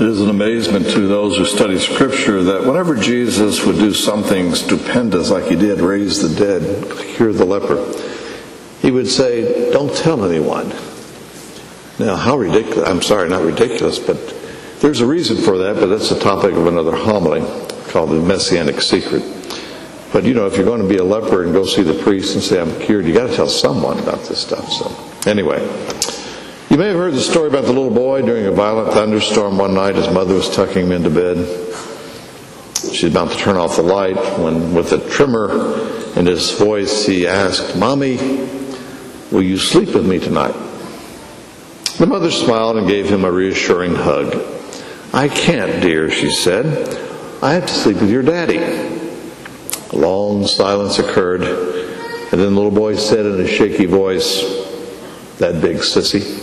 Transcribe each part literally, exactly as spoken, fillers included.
It is an amazement to those who study Scripture that whenever Jesus would do something stupendous like he did, raise the dead, cure the leper, he would say, don't tell anyone. Now, how ridiculous, I'm sorry, not ridiculous, but there's a reason for that, but that's the topic of another homily called the Messianic Secret. But, you know, if you're going to be a leper and go see the priest and say, I'm cured, you got to tell someone about this stuff. So, anyway. You may have heard the story about the little boy during a violent thunderstorm one night. His mother was tucking him into bed. She's about to turn off the light when, with a tremor in his voice, he asked, Mommy, will you sleep with me tonight? The mother smiled and gave him a reassuring hug. I can't, dear, she said. I have to sleep with your daddy. A long silence occurred, and then the little boy said in a shaky voice, that big sissy.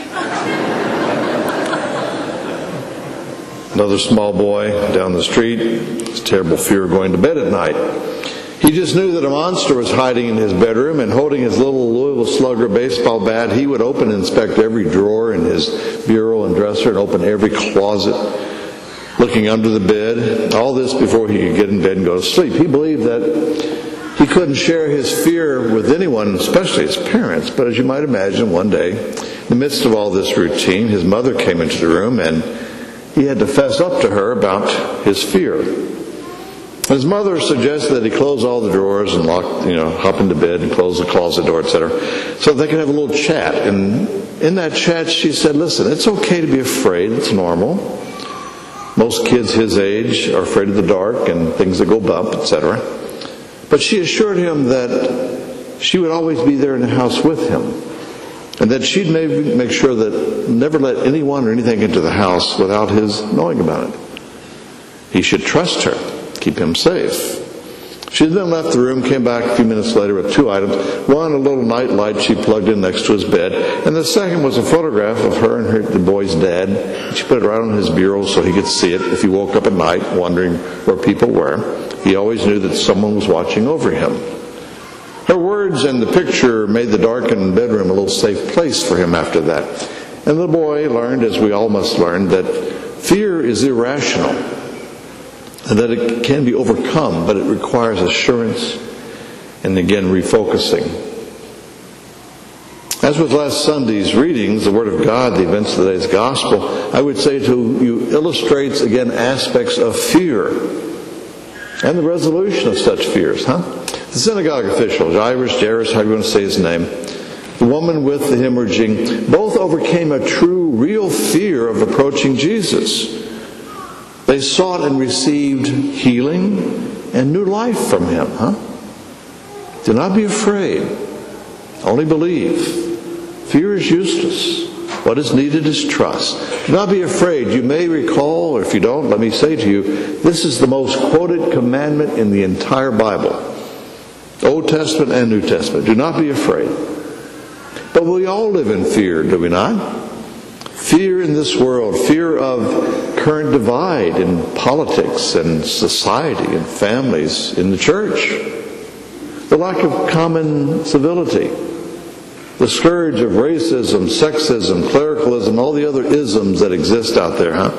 Another small boy down the street, his terrible fear of going to bed at night. He just knew that a monster was hiding in his bedroom, and holding his little Louisville Slugger baseball bat, he would open and inspect every drawer in his bureau and dresser and open every closet, looking under the bed. All this before he could get in bed and go to sleep. He believed that he couldn't share his fear with anyone, especially his parents. But as you might imagine, one day, in the midst of all this routine, his mother came into the room and he had to fess up to her about his fear. His mother suggested that he close all the drawers and lock, you know, hop into bed and close the closet door, et cetera, so they could have a little chat. And in that chat, she said, listen, it's okay to be afraid. It's normal. Most kids his age are afraid of the dark and things that go bump, et cetera. But she assured him that she would always be there in the house with him. And that she'd make sure that never let anyone or anything into the house without his knowing about it. He should trust her, keep him safe. She then left the room, came back a few minutes later with two items. One, a little night light she plugged in next to his bed. And the second was a photograph of her and her, the boy's dad. She put it right on his bureau so he could see it if he woke up at night wondering where people were. He always knew that someone was watching over him. Her words and the picture made the darkened bedroom a little safe place for him after that. And the boy learned, as we all must learn, that fear is irrational and that it can be overcome, but it requires assurance and, again, refocusing. As with last Sunday's readings, the Word of God, the events of today's Gospel, I would say to you, illustrates, again, aspects of fear and the resolution of such fears, huh? The synagogue official, Jairus, Jairus, how do you want to say his name? The woman with the hemorrhaging, both overcame a true, real fear of approaching Jesus. They sought and received healing and new life from him, huh? Do not be afraid. Only believe. Fear is useless. What is needed is trust. Do not be afraid. You may recall, or if you don't, let me say to you, this is the most quoted commandment in the entire Bible. Old Testament and New Testament. Do not be afraid. But we all live in fear, do we not? Fear in this world. Fear of current divide in politics and society and families in the church. The lack of common civility. The scourge of racism, sexism, clericalism, all the other isms that exist out there, huh?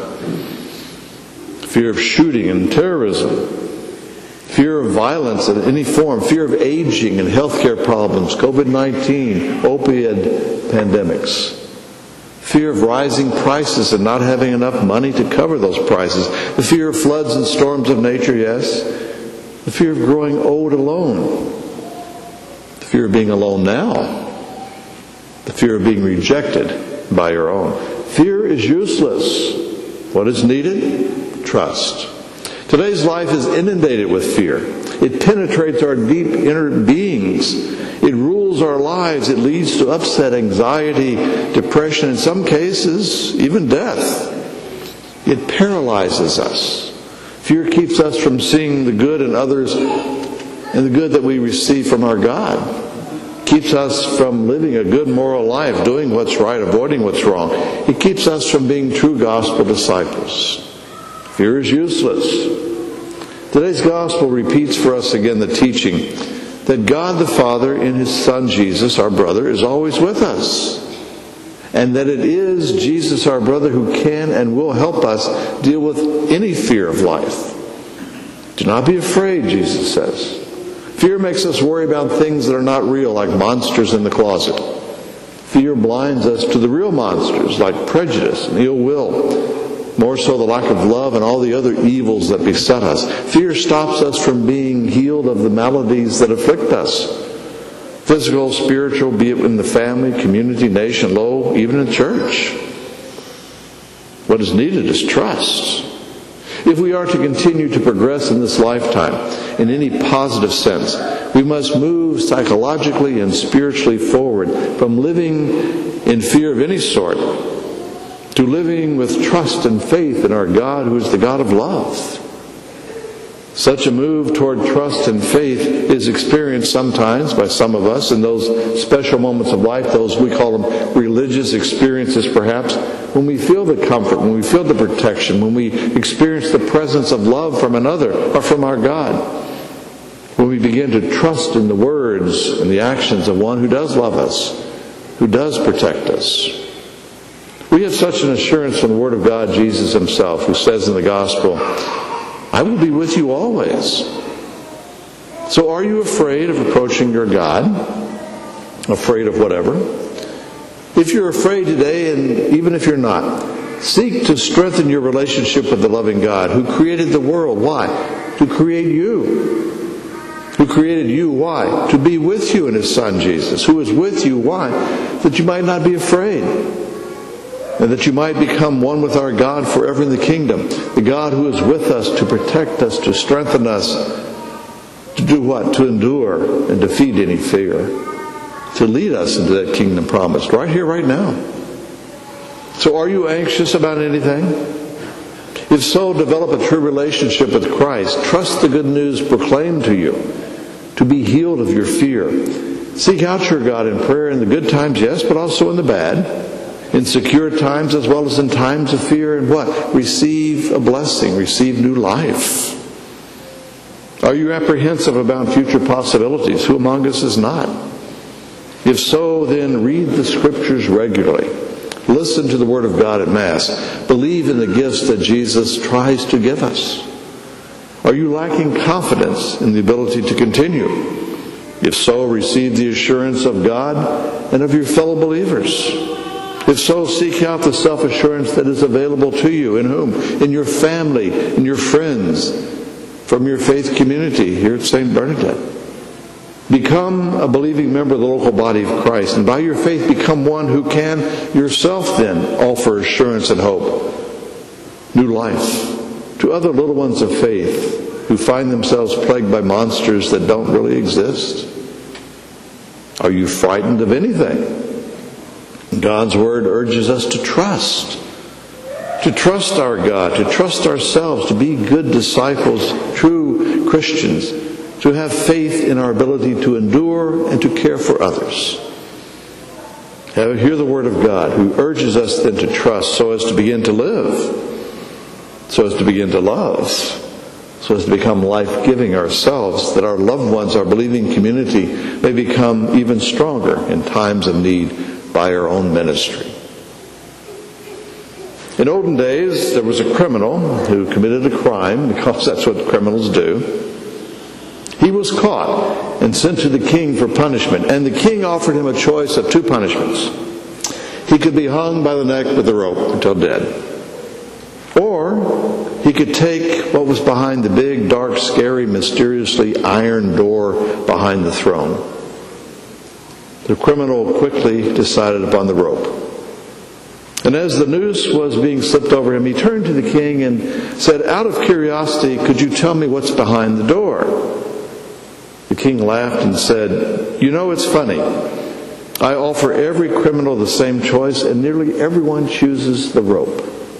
Fear of shooting and terrorism. Fear of violence in any form. Fear of aging and healthcare problems. covid nineteen, opioid pandemics. Fear of rising prices and not having enough money to cover those prices. The fear of floods and storms of nature, yes. The fear of growing old alone. The fear of being alone now. The fear of being rejected by your own. Fear is useless. What is needed? Trust. Today's life is inundated with fear. It penetrates our deep inner beings. It rules our lives. It leads to upset, anxiety, depression, in some cases, even death. It paralyzes us. Fear keeps us from seeing the good in others and the good that we receive from our God. Keeps us from living a good moral life, doing what's right, avoiding what's wrong. It keeps us from being true gospel disciples. Fear is useless. Today's gospel repeats for us again the teaching that God the Father in His Son Jesus, our brother, is always with us. and that it is Jesus, our brother, who can and will help us deal with any fear of life. Do not be afraid, Jesus says. Fear makes us worry about things that are not real, like monsters in the closet. Fear blinds us to the real monsters, like prejudice and ill will, more so the lack of love and all the other evils that beset us. Fear stops us from being healed of the maladies that afflict us. Physical, spiritual, be it in the family, community, nation, lo, even in church. What is needed is trust. If we are to continue to progress in this lifetime in any positive sense, we must move psychologically and spiritually forward from living in fear of any sort to living with trust and faith in our God, who is the God of love. Such a move toward trust and faith is experienced sometimes by some of us in those special moments of life, those we call them religious experiences perhaps, when we feel the comfort, when we feel the protection, when we experience the presence of love from another or from our God, when we begin to trust in the words and the actions of one who does love us, who does protect us. We have such an assurance from the Word of God, Jesus himself, who says in the Gospel, I will be with you always. So are you afraid of approaching your God? Afraid of whatever? If you're afraid today, and even if you're not, seek to strengthen your relationship with the loving God who created the world. Why? To create you. Who created you. Why? To be with you in his Son Jesus. Who is with you. Why? That you might not be afraid. And that you might become one with our God forever in the kingdom. The God who is with us to protect us, to strengthen us, to do what? To endure and defeat any fear. To lead us into that kingdom promised right here, right now. So are you anxious about anything? If so, develop a true relationship with Christ. Trust the good news proclaimed to you to be healed of your fear. Seek out your God in prayer in the good times, yes, but also in the bad. In secure times as well as in times of fear, and what? Receive a blessing, receive new life. Are you apprehensive about future possibilities? Who among us is not? If so, then read the Scriptures regularly. Listen to the Word of God at Mass. Believe in the gifts that Jesus tries to give us. Are you lacking confidence in the ability to continue? If so, receive the assurance of God and of your fellow believers. If so, seek out the self-assurance that is available to you. In whom? In your family, in your friends, from your faith community here at Saint Bernadette. Become a believing member of the local body of Christ, and by your faith become one who can yourself then offer assurance and hope, new life, to other little ones of faith who find themselves plagued by monsters that don't really exist. Are you frightened of anything? God's Word urges us to trust. To trust our God, to trust ourselves, to be good disciples, true Christians, to have faith in our ability to endure and to care for others. Hear the Word of God, who urges us then to trust so as to begin to live, so as to begin to love, so as to become life-giving ourselves, that our loved ones, our believing community, may become even stronger in times of need by our own ministry. In olden days, there was a criminal who committed a crime, because that's what criminals do. He was caught and sent to the king for punishment, and the king offered him a choice of two punishments. He could be hung by the neck with a rope until dead, or he could take what was behind the big, dark, scary, mysteriously iron door behind the throne. The criminal quickly decided upon the rope. And as the noose was being slipped over him, he turned to the king and said, out of curiosity, could you tell me what's behind the door? The king laughed and said, you know, it's funny. I offer every criminal the same choice, and nearly everyone chooses the rope.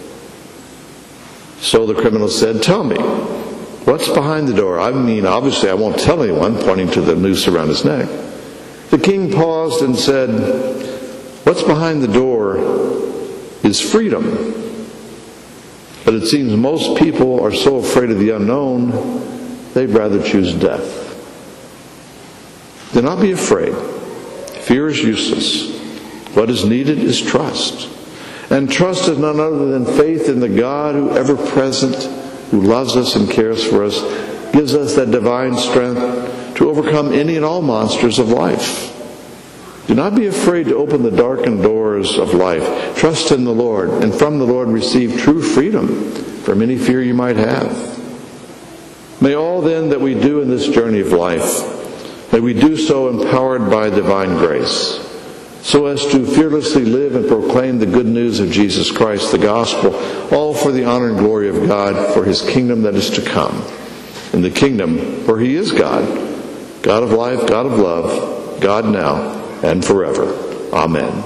So the criminal said, tell me, what's behind the door? I mean, obviously I won't tell anyone, pointing to the noose around his neck. The king paused and said, what's behind the door is freedom. But it seems most people are so afraid of the unknown, they'd rather choose death. Do not be afraid. Fear is useless. What is needed is trust. And trust is none other than faith in the God who ever present, who loves us and cares for us, gives us that divine strength to overcome any and all monsters of life. Do not be afraid to open the darkened doors of life. Trust in the Lord, and from the Lord receive true freedom from any fear you might have. May all then that we do in this journey of life, may we do so empowered by divine grace, so as to fearlessly live and proclaim the good news of Jesus Christ, the gospel, all for the honor and glory of God, for his kingdom that is to come. In the kingdom where he is God, God of life, God of love, God now and forever. Amen.